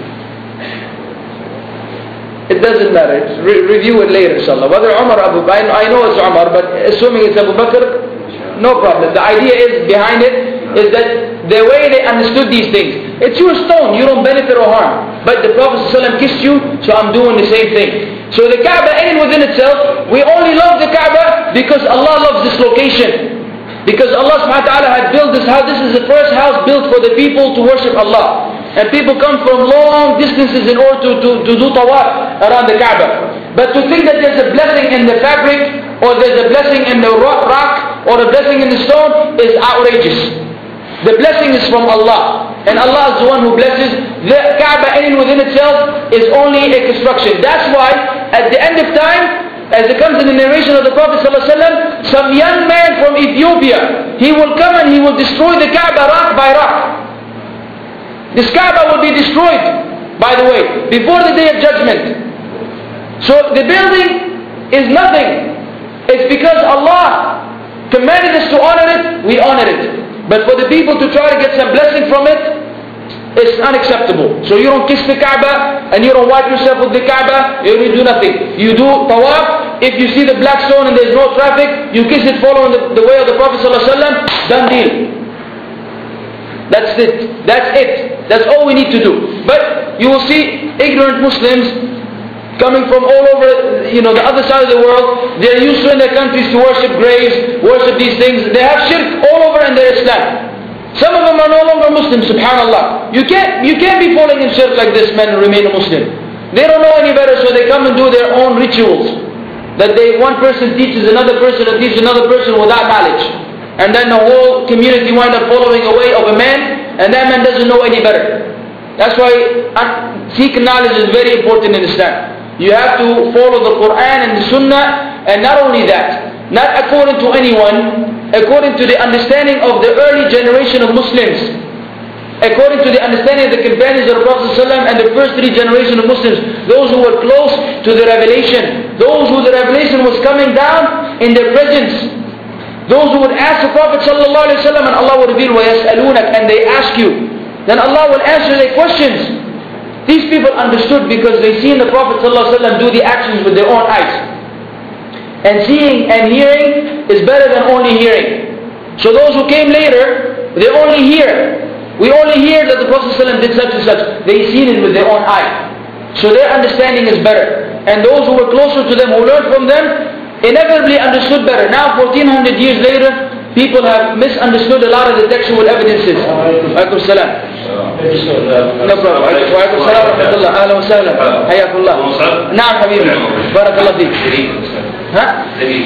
It doesn't matter. Re review it later, inshallah. Whether Umar or Abu Bakr, I know it's Umar, but assuming it's Abu Bakr, no problem. The idea is behind it is that the way they understood these things. It's your stone, you don't benefit or harm. But the Prophet ﷺ kissed you, so I'm doing the same thing. So the Kaaba in and within itself, we only love the Kaaba because Allah loves this location. Because Allah subhanahu wa ta'ala had built this house. This is the first house built for the people to worship Allah. And people come from long distances in order to, to, to do tawaf around the Kaaba. But to think that there's a blessing in the fabric, or there's a blessing in the rock, or a blessing in the stone, is outrageous. The blessing is from Allah. and Allah is the one who blesses. The Kaaba in and within itself is only a construction. That's why at the end of time, as it comes in the narration of the Prophet ﷺ, some young man from Ethiopia, he will come and he will destroy the Kaaba rock by rock. This Kaaba will be destroyed, by the way, before the day of judgment. So the building is nothing. It's because Allah commanded us to honor it, we honor it. But for the people to try to get some blessing from it, it's unacceptable. So you don't kiss the Kaaba and you don't wipe yourself with the Kaaba, you don't do nothing. You do tawaf. If you see the black stone and there's no traffic, you kiss it following the, the way of the Prophet ﷺ, done deal. That's it. That's it. That's all we need to do. But you will see ignorant Muslims coming from all over, you know, the other side of the world. They're used to in their countries to worship graves, worship these things. They have shirk all over in their Islam. Some of them are no longer Muslims, subhanallah. You can't, you can't be falling in shirk like this man and remain a Muslim. They don't know any better, so they come and do their own rituals. That they, one person teaches another person and teaches another person without knowledge. And then the whole community wind up following a way of a man, and that man doesn't know any better. That's why seeking knowledge is very important in Islam. You have to follow the Quran and the Sunnah, and not only that, not according to anyone, according to the understanding of the early generation of Muslims, according to the understanding of the companions of the Prophet ﷺ and the first three generations of Muslims, those who were close to the revelation, those who the revelation was coming down in their presence, those who would ask the Prophet ﷺ and Allah would reveal وَيَسْأَلُونَكَ, and they ask you, then Allah will answer their questions. These people understood because they seen the Prophet ﷺ do the actions with their own eyes. And seeing and hearing is better than only hearing. So those who came later, they only hear. We only hear that the Prophet ﷺ did such and such. They seen it with their own eye. So their understanding is better. And those who were closer to them, who learned from them, inevitably understood better. Now fourteen hundred years later, people have misunderstood a lot of the textual evidences. Alaikum salam. No problem. Alaikum salam wa rahmatullah. Ahlan wa sahlan. Hayakullah. Naam habibi. Barakallah feek. ها؟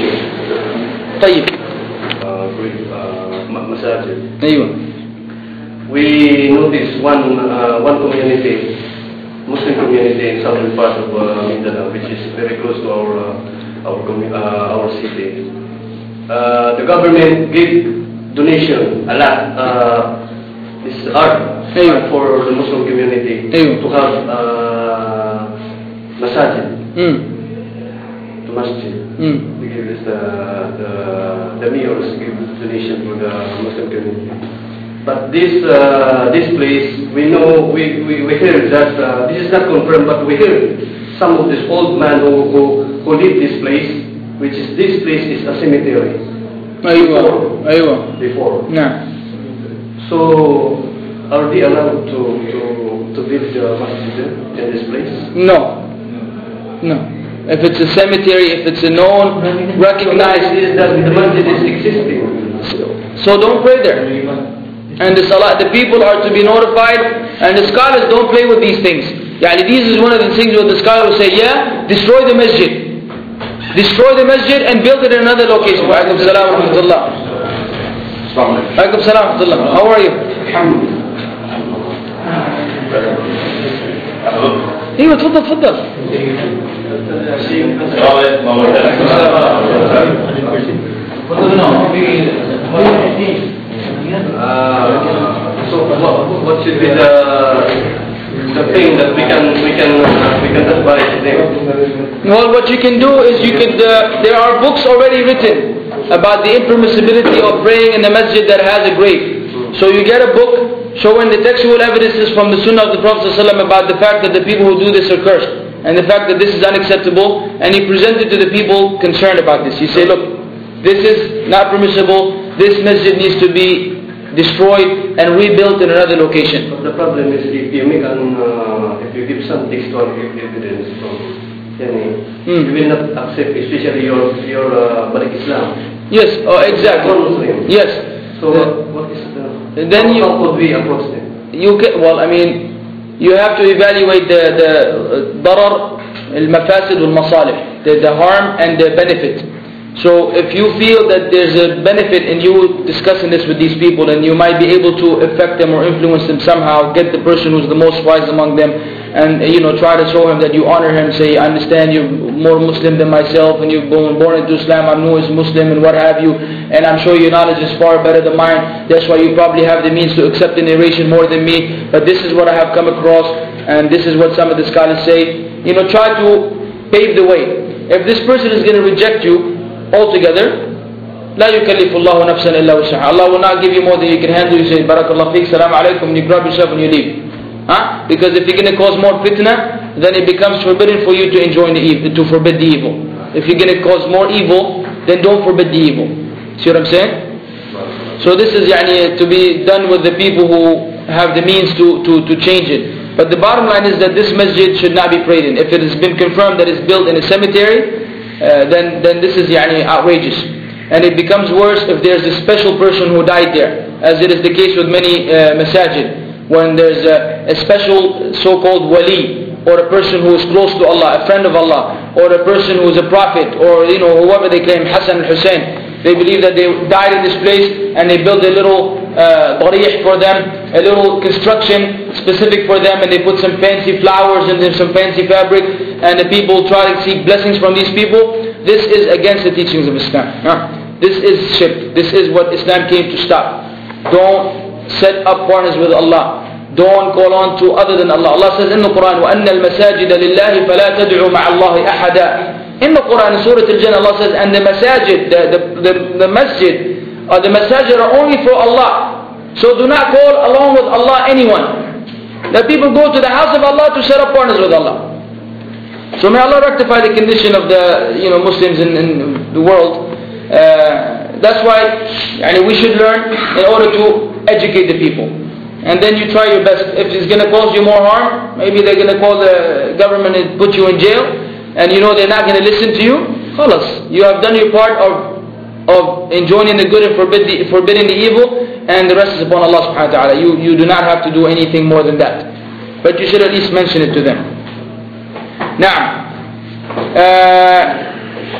طيب. Masajid. أيوة. We notice one uh, one community, Muslim community in southern part of uh, Mindanao, which is very close to our uh, our commu- uh, our city. Uh, the government gave donation a lot. Uh, this art أيوة. for the Muslim community أيوة. to have uh, masajid. Mm. To masjid. Mm. We give this the the the mayors give donation for the Muslim community. But this uh, this place, we know we we, we hear that uh, this is not confirmed, but we hear some of this old man who who, who lived this place, which is this place is a cemetery. أيوة. أيوة. Before. نعم. So are they allowed to to to build the masjid in this place? No. No. If it's a cemetery, if it's a known, recognized, Is that the masjid is existing? so don't pray there. And the salah, the people are to be notified, and the scholars don't play with these things. Yani this is one of the things where the scholar will say, yeah, destroy the masjid. Destroy the masjid and build it in another location. Wa alaikum salam wa rahmatullah. Wa alaikum salam wa rahmatullah. How are you? ايوه تفضل تفضل. Uh, so what, what should be the the thing that we can we can uh, we can advise them? Well, what you can do is you could. Uh, there are books already written about the impermissibility of praying in the masjid that has a grave. So you get a book showing the textual evidences from the Sunnah of the Prophet ﷺ about the fact that the people who do this are cursed, and the fact that this is unacceptable, and you present it to the people concerned about this. You say, look, this is not permissible. This masjid needs to be destroyed and rebuilt in another location. But the problem is if you make an uh, if you give some textual evidence from yani, Hmm. you will not accept, especially your your uh, Balik Islam. Yes, oh, exactly. Non-Muslim. Yes. So The- what is the Then how, you- how could we approach them? You can, well, I mean, you have to evaluate the the darar, al-mafasid wal-masalih, the, the harm and the benefit. So if you feel that there's a benefit in you discussing this with these people, and you might be able to affect them or influence them somehow, get the person who's the most wise among them, and you know, try to show him that you honor him. Say, I understand you're more Muslim than myself, and you've been born into Islam, I'm new as Muslim, and what have you, and I'm sure your knowledge is far better than mine. That's why you probably have the means to accept the narration more than me. But this is what I have come across, and this is what some of the scholars say. You know, try to pave the way. If this person is going to reject you altogether, لا يكلف الله نفسا إلا وسعها. Allah will not give you more than you can handle. You say, Barakallah feek, Salaam alaikum, and you grab yourself and you leave. Huh? Because if you're going to cause more fitna, then it becomes forbidden for you to enjoy the evil, to forbid the evil. If you're going to cause more evil, then don't forbid the evil. See what I'm saying? So this is yani, to be done with the people who have the means to, to, to change it. But the bottom line is that this masjid should not be prayed in. If it has been confirmed that it's built in a cemetery, uh, then, then this is yani, outrageous. And it becomes worse if there's a special person who died there, as it is the case with many uh, masajid. When there's a, a special so-called wali, or a person who is close to Allah, a friend of Allah, or a person who is a prophet, or you know, whoever they claim, Hassan al-Hussein, they believe that they died in this place, and they build a little darih uh, for them, a little construction specific for them, and they put some fancy flowers and then some fancy fabric, and the people try to seek blessings from these people. This is against the teachings of Islam. Huh? This is shirk. This is what Islam came to stop. Don't set up partners with Allah. Don't call on to other than Allah. Allah says in the Quran, وَأَنَّ الْمَسَاجِدَ لِلَّهِ فَلَا تَدْعُوا مَعَ اللَّهِ أَحَدًا. In the Quran, in Surah Al-Jinn, Allah says, and the masajid, the, the, the, the masjid, or the masajid are only for Allah. So do not call along with Allah anyone. Let people go to the house of Allah to set up partners with Allah. So may Allah rectify the condition of the you know Muslims in, in the world. Uh, that's why yani, we should learn in order to educate the people. And then you try your best. If it's going to cause you more harm, maybe they're going to call the government and put you in jail, and you know they're not going to listen to you. Khalas, you have done your part of of enjoining the good and forbid the, forbidding the evil, and the rest is upon Allah subhanahu wa ta'ala. You, you do not have to do anything more than that. But you should at least mention it to them. Now, uh,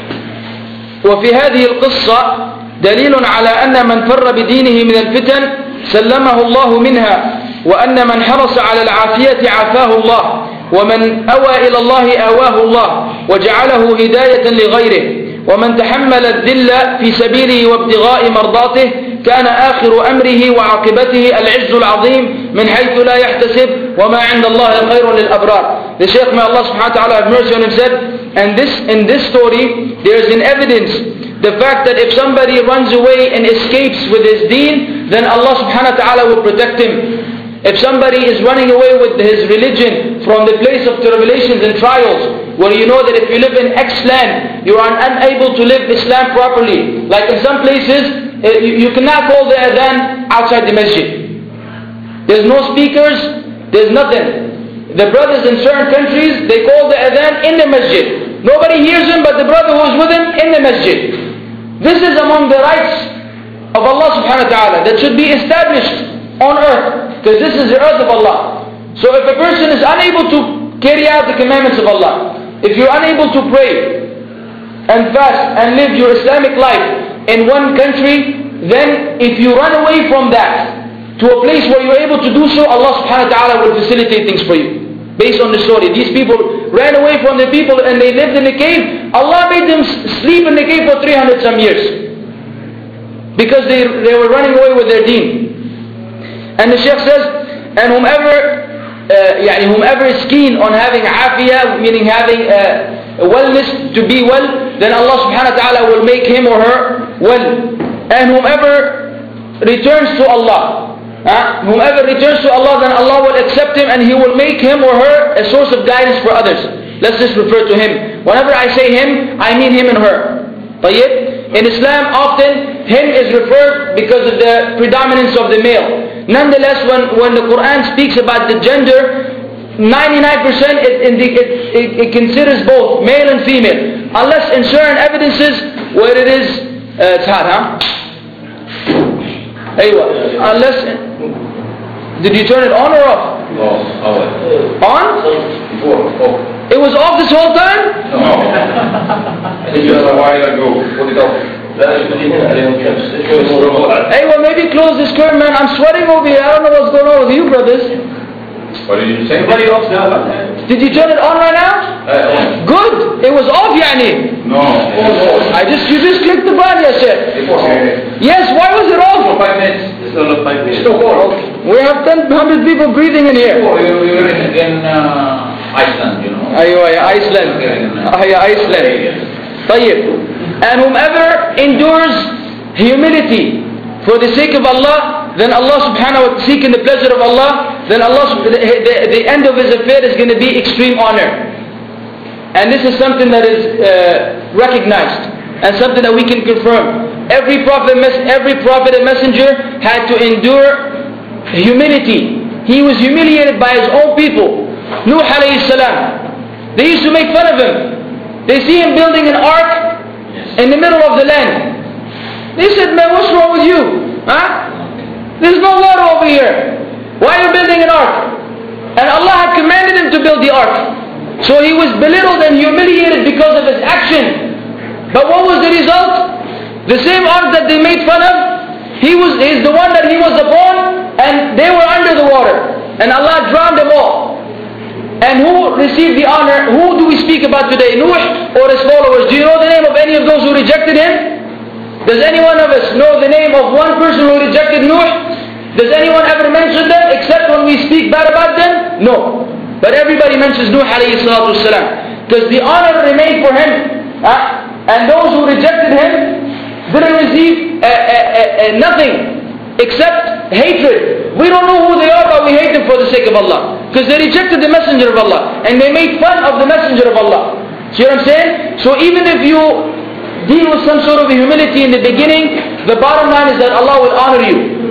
وفي هذه القصة دليل على أن من فر بدينه من الفتن سلمه الله منها، وأن من حرص على العافية عافاه الله، ومن أوى إلى الله آواه الله وجعله هداية لغيره، ومن تحمل الذل في سبيله وابتغاء مرضاته كان آخر أمره وعاقبته العز العظيم من حيث لا يحتسب وما عند الله خير للأبرار. The Shaykh, may Allah subhanahu wa ta'ala have mercy on him, said, and this, in this story there is an evidence the fact that if somebody runs away and escapes with his deen, then Allah subhanahu wa ta'ala will protect him. If somebody is running away with his religion from the place of tribulations and trials, where you know that if you live in X land, you are unable to live Islam properly. Like in some places, you cannot call the adhan outside the masjid. There's no speakers, there's nothing. The brothers in certain countries, they call the adhan in the masjid. Nobody hears him but the brother who is with him in the masjid. This is among the rights of Allah subhanahu wa ta'ala that should be established on earth, because this is the earth of Allah. So if a person is unable to carry out the commandments of Allah, if you're unable to pray and fast and live your Islamic life in one country, then if you run away from that to a place where you're able to do so, Allah subhanahu wa ta'ala will facilitate things for you. Based on the story, these people ran away from the people and they lived in a cave. Allah made them sleep in the cave for three hundred some years, because they, they were running away with their deen. And the Shaykh says, and whomever uh, يعني, whomever is keen on having afiyah, meaning having uh, wellness, to be well, then Allah subhanahu wa ta'ala will make him or her well. And whomever returns to Allah, Uh, whomever returns to Allah, then Allah will accept him and He will make him or her a source of guidance for others. Let's just refer to him. Whenever I say him, I mean him and her. طيب? In Islam, often him is referred because of the predominance of the male. Nonetheless, when, when the Quran speaks about the gender, ninety-nine percent it, it, it, it considers both male and female, unless in certain evidences where it is uh, it's hard, huh? Aywa. Unless, did you turn it on or off? No, on? Before, off. It was off this whole time? No. It's just a while ago. Put it off. Hey, well, maybe close this curtain, man. I'm sweating over here. I don't know what's going on with you, brothers. What did you say? Everybody off now. Did you turn it on right now? Uh, Good. It was off, yani. no. I just, you just clicked the button, yes, sir. It was off. Yes, why was it off? Five minutes. It's not five minutes. Still on. We have ten hundred people breathing in here. Oh, you, you're in, in uh, Iceland, you know. Aywa, ya Iceland. Aywa, Iceland. طيب. And whomever endures humility for the sake of Allah, then Allah subhanahu wa ta'ala, seeking the pleasure of Allah, then Allah, the, the, the end of his affair is going to be extreme honor. And this is something that is uh, recognized and something that we can confirm. Every prophet, every prophet and messenger had to endure humility. He was humiliated by his own people. Nuh alayhi salam. They used to make fun of him. They see him building an ark in the middle of the land. They said, man, what's wrong with you? Huh? There's no water over here. Why are you building an ark? And Allah had commanded him to build the ark. So he was belittled and humiliated because of his action. But what was the result? The same ark that they made fun of, he was is the one that he was upon, and they were under the water. And Allah drowned them all. And who received the honor? Who do we speak about today? Nuh or his followers? Do you know the name of any of those who rejected him? Does any one of us know the name of one person who rejected Nuh? Does anyone ever mention them except when we speak bad about them? No. But everybody mentions Nuh alayhi salatu wasalam. Because the honor remained for him. Huh? And those who rejected him didn't receive uh, uh, uh, nothing except hatred. We don't know who they are, but we hate them for the sake of Allah. Because they rejected the messenger of Allah. And they made fun of the messenger of Allah. See what I'm saying? So even if you deal with some sort of humility in the beginning, the bottom line is that Allah will honor you.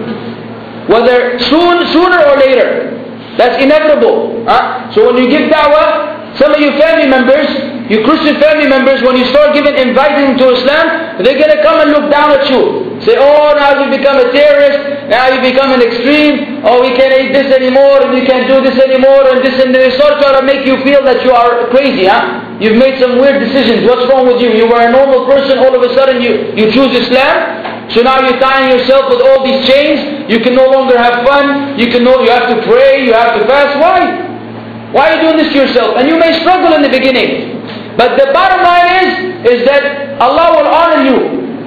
Whether soon, sooner or later. That's inevitable. Huh? So when you give da'wah, some of your family members, your Christian family members, when you start giving, inviting them to Islam, they're going to come and look down at you. Say, oh, now you become a terrorist, now you become an extreme, oh, we can't eat this anymore, and we can't do this anymore, and this, and they start trying to make you feel that you are crazy, huh? You've made some weird decisions. What's wrong with you? You were a normal person, all of a sudden you, you choose Islam. So now you're tying yourself with all these chains. You can no longer have fun. You can no, you have to pray, you have to fast. Why? Why are you doing this to yourself? And you may struggle in the beginning. But the bottom line is, is that Allah will honor you.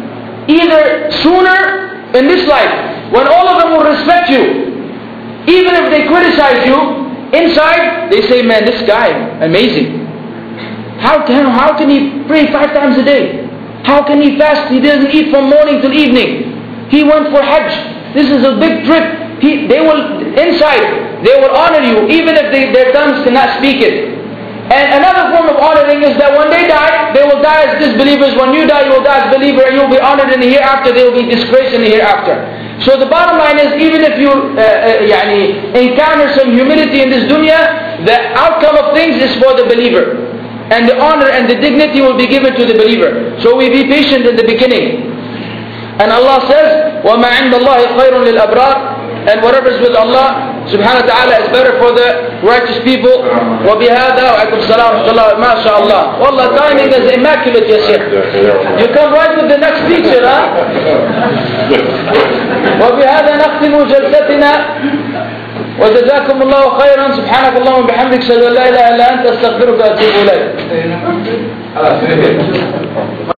Either sooner in this life, when all of them will respect you. Even if they criticize you, inside they say, man, this guy, amazing. How can, how can he pray five times a day? How can he fast? He doesn't eat from morning till evening. He went for Hajj. This is a big trip. He, they will, inside, they will honor you, even if they, their tongues cannot speak it. And another form of honoring is that when they die, they will die as disbelievers. When you die, you will die as a believer, and you will be honored in the hereafter. They will be disgraced in the hereafter. So the bottom line is, even if you uh, uh, yani, encounter some humility in this dunya, the outcome of things is for the believer. And the honor and the dignity will be given to the believer. So we be patient in the beginning. And Allah says, وَمَا عِنْدَ اللَّهِ خَيْرٌ لِلْأَبْرَارِ. And whatever is with Allah subhanahu wa ta'ala is better for the righteous people. وَبِهَذَا وَعَلَيْكُمْ السَّلَامُ وَرَحْمَةُ اللَّهِ مَا شَاء Allah. Wallah, timing is immaculate, ya Sheikh. You come right with the next speaker, huh? وَبِهَذَا نَخْتِمُ جَلْسَتِنَا وجزاكم الله خيرا. سبحانك اللهم وبحمدك اشهد ان لا اله الا انت استغفرك واتوب اليك.